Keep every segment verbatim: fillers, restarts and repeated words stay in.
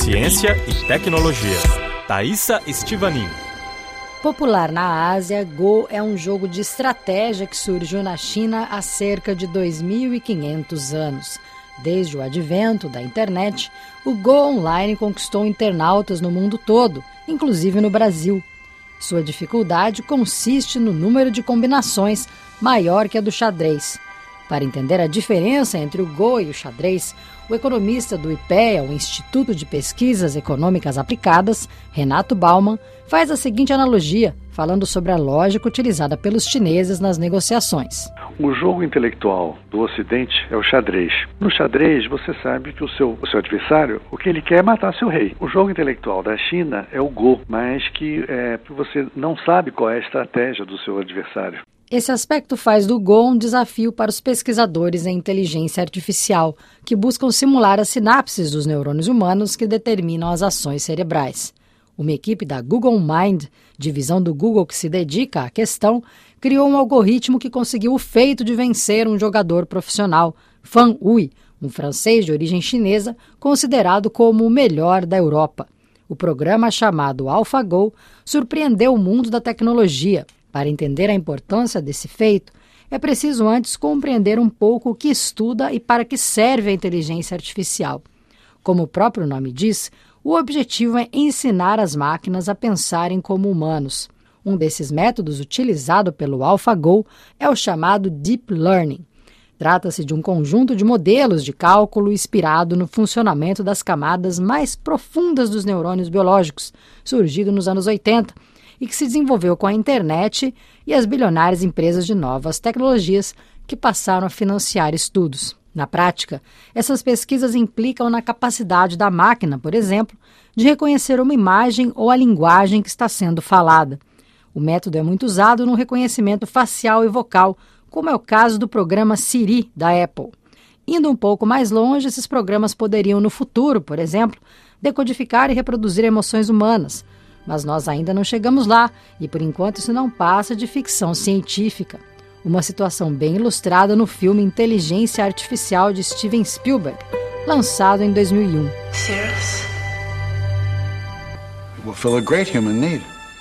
Ciência e tecnologia. Thaisa Estivanin. Popular na Ásia, Go é um jogo de estratégia que surgiu na China há cerca de dois mil e quinhentos anos. Desde o advento da internet, o Go Online conquistou internautas no mundo todo, inclusive no Brasil. Sua dificuldade consiste no número de combinações maior que a do xadrez. Para entender a diferença entre o Go e o xadrez, o economista do I P E A, o Instituto de Pesquisas Econômicas Aplicadas, Renato Bauman, faz a seguinte analogia, falando sobre a lógica utilizada pelos chineses nas negociações. O jogo intelectual do Ocidente é o xadrez. No xadrez, você sabe que o seu, o seu adversário, o que ele quer é matar seu rei. O jogo intelectual da China é o Go, mas que é, você não sabe qual é a estratégia do seu adversário. Esse aspecto faz do Go um desafio para os pesquisadores em inteligência artificial, que buscam simular as sinapses dos neurônios humanos que determinam as ações cerebrais. Uma equipe da Google Mind, divisão do Google que se dedica à questão, criou um algoritmo que conseguiu o feito de vencer um jogador profissional, Fan Hui, um francês de origem chinesa, considerado como o melhor da Europa. O programa, chamado AlphaGo, surpreendeu o mundo da tecnologia. Para entender a importância desse feito, é preciso antes compreender um pouco o que estuda e para que serve a inteligência artificial. Como o próprio nome diz, o objetivo é ensinar as máquinas a pensarem como humanos. Um desses métodos utilizado pelo AlphaGo é o chamado Deep Learning. Trata-se de um conjunto de modelos de cálculo inspirado no funcionamento das camadas mais profundas dos neurônios biológicos, surgido nos anos oitenta, e que se desenvolveu com a internet e as bilionárias empresas de novas tecnologias que passaram a financiar estudos. Na prática, essas pesquisas implicam na capacidade da máquina, por exemplo, de reconhecer uma imagem ou a linguagem que está sendo falada. O método é muito usado no reconhecimento facial e vocal, como é o caso do programa Siri da Apple. Indo um pouco mais longe, esses programas poderiam, no futuro, por exemplo, decodificar e reproduzir emoções humanas. Mas nós ainda não chegamos lá e, por enquanto, isso não passa de ficção científica. Uma situação bem ilustrada no filme Inteligência Artificial de Steven Spielberg, lançado em dois mil e um. Serious? It will fill a great human need.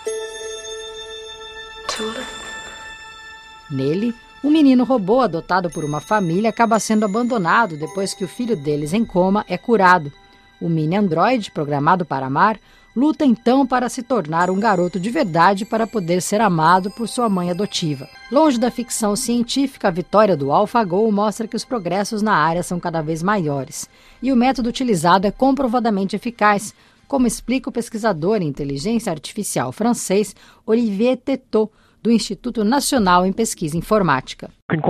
Tulip. Nele, um menino robô adotado por uma família acaba sendo abandonado depois que o filho deles, em coma, é curado. O mini androide, programado para amar, luta então para se tornar um garoto de verdade para poder ser amado por sua mãe adotiva. Longe da ficção científica, a vitória do AlphaGo mostra que os progressos na área são cada vez maiores e o método utilizado é comprovadamente eficaz, como explica o pesquisador em inteligência artificial francês Olivier Tetot, do Instituto Nacional em Pesquisa Informática.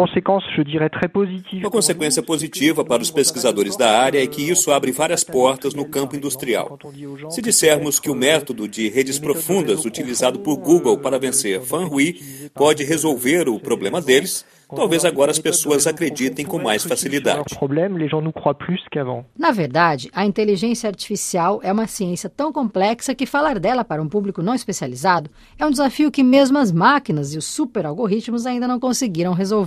Uma consequência positiva para os pesquisadores da área é que isso abre várias portas no campo industrial. Se dissermos que o método de redes profundas utilizado por Google para vencer Fan Hui pode resolver o problema deles, talvez agora as pessoas acreditem com mais facilidade. Na verdade, a inteligência artificial é uma ciência tão complexa que falar dela para um público não especializado é um desafio que mesmo as máquinas e os super-algoritmos ainda não conseguiram resolver.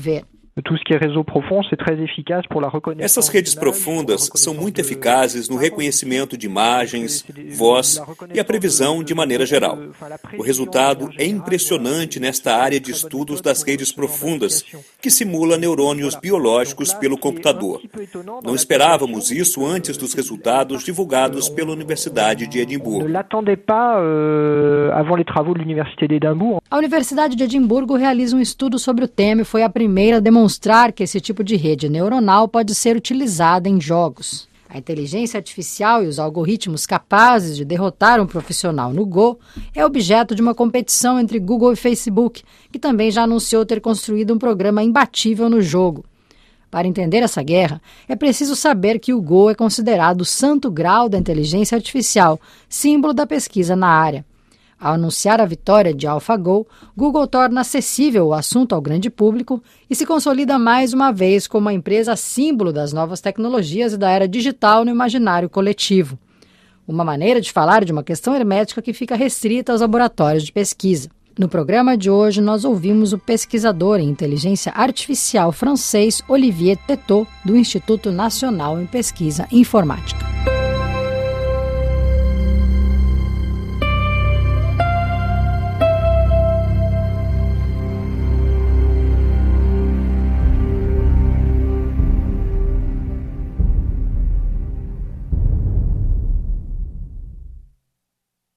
Essas redes profundas são muito eficazes no reconhecimento de imagens, voz e a previsão de maneira geral. O resultado é impressionante nesta área de estudos das redes profundas, que simula neurônios biológicos pelo computador. Não esperávamos isso antes dos resultados divulgados pela Universidade de Edimburgo. A Universidade de Edimburgo realiza um estudo sobre o tema e foi a primeira a demonstrar mostrar que esse tipo de rede neuronal pode ser utilizada em jogos. A inteligência artificial e os algoritmos capazes de derrotar um profissional no Go é objeto de uma competição entre Google e Facebook, que também já anunciou ter construído um programa imbatível no jogo. Para entender essa guerra, é preciso saber que o Go é considerado o santo grau da inteligência artificial, símbolo da pesquisa na área. Ao anunciar a vitória de AlphaGo, Google torna acessível o assunto ao grande público e se consolida mais uma vez como uma empresa símbolo das novas tecnologias e da era digital no imaginário coletivo. Uma maneira de falar de uma questão hermética que fica restrita aos laboratórios de pesquisa. No programa de hoje, nós ouvimos o pesquisador em inteligência artificial francês Olivier Tetot, do Instituto Nacional em Pesquisa Informática.